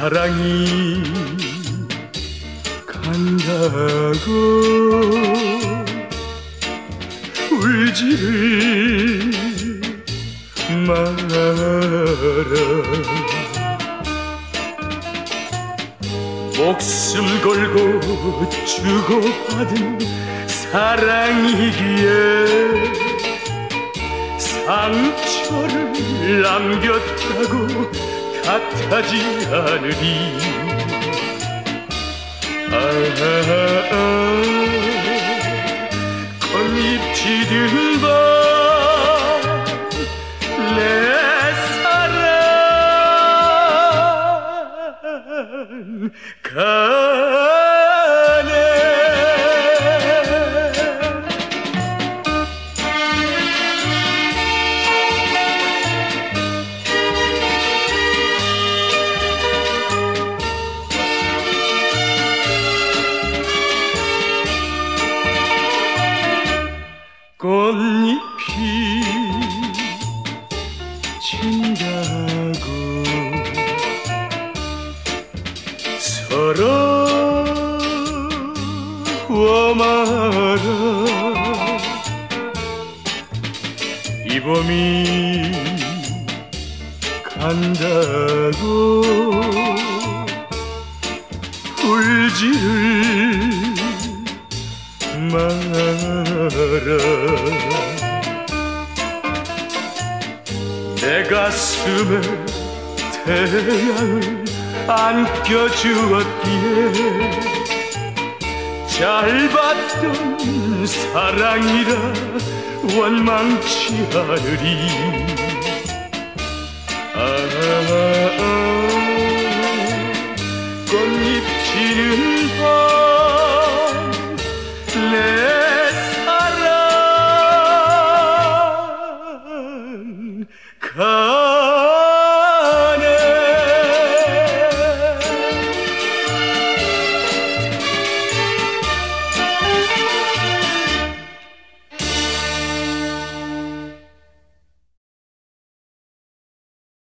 사랑이 간다고 울지를 마라. 목숨 걸고 주고받은 사랑이기에 상처를 남겼다고 탓하지 않으리. 꽃잎 지든 밤 내 사랑 가네. 꽃잎이 진다고 서러워 마라. 이 봄이 간다고 울지를 마라. 내 가슴에 태양을 안겨주었기에 잘 봤던 사랑이라 원망치 않으리.